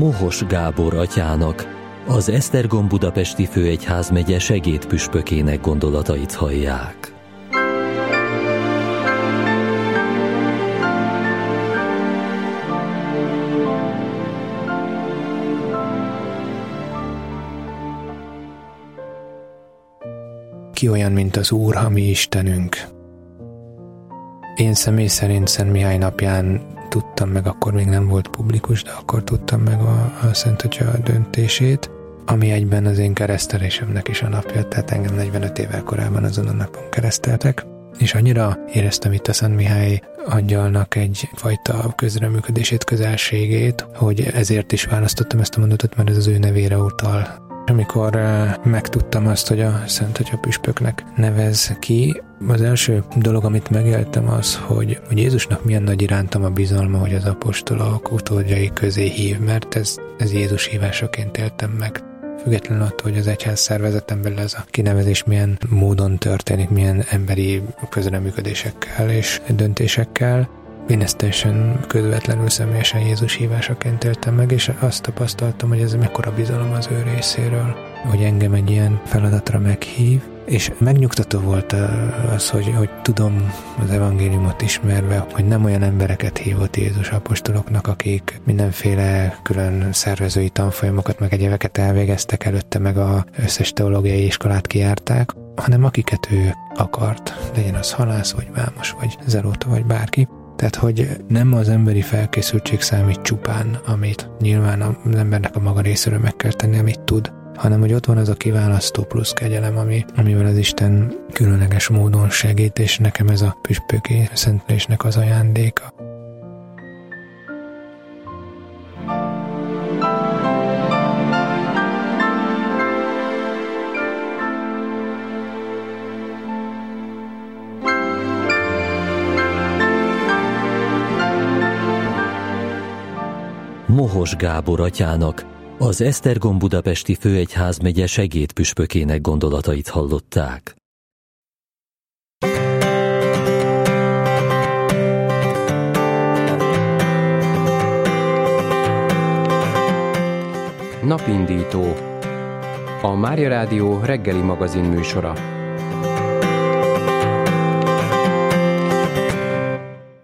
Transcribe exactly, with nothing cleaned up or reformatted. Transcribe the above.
Mohos Gábor atyának, az Esztergom Budapesti Főegyházmegye segédpüspökének gondolatait hallják. Ki olyan, mint az Úr, a mi Istenünk. Én személy szerint Szent Mihály napján tudtam meg, akkor még nem volt publikus, de akkor tudtam meg a, a Szent Atya döntését, ami egyben az én keresztelésemnek is a napja, tehát engem negyvenöt évvel korábban azon a napon kereszteltek, és annyira éreztem itt a Szent Mihály angyalnak egyfajta közreműködését, közelségét, hogy ezért is választottam ezt a mondatot, mert ez az ő nevére utal. Amikor megtudtam azt, hogy a Szent Atya püspöknek nevez ki, az első dolog, amit megéltem az, hogy, hogy Jézusnak milyen nagy irántam a bizalma, hogy az apostolok utódjai közé hív, mert ez, ez Jézus hívásaként éltem meg. Függetlenül attól, hogy az egyház szervezeten belül ez a kinevezés milyen módon történik, milyen emberi közreműködésekkel és döntésekkel, én ezt teljesen közvetlenül, személyesen Jézus hívásaként éltem meg, és azt tapasztaltam, hogy ez mekkora bizalom az ő részéről, hogy engem egy ilyen feladatra meghív, és megnyugtató volt az, hogy, hogy tudom az evangéliumot ismerve, hogy nem olyan embereket hívott Jézus apostoloknak, akik mindenféle külön szervezői tanfolyamokat, meg egyébeket elvégeztek előtte, meg az összes teológiai iskolát kijárták, hanem akiket ő akart, legyen az halász, vagy vámos, vagy zelóta, vagy bárki. Tehát, hogy nem az emberi felkészültség számít csupán, amit nyilván az embernek a maga részéről meg kell tenni, amit tud, hanem hogy ott van az a kiválasztó plusz kegyelem, ami, amivel az Isten különleges módon segít, és nekem ez a püspöki szentelésnek az ajándéka. Mohos Gábor atyának, az Esztergom Budapesti Főegyházmegye segédpüspökének gondolatait hallották. Napindító. A Mária Rádió reggeli magazin műsora.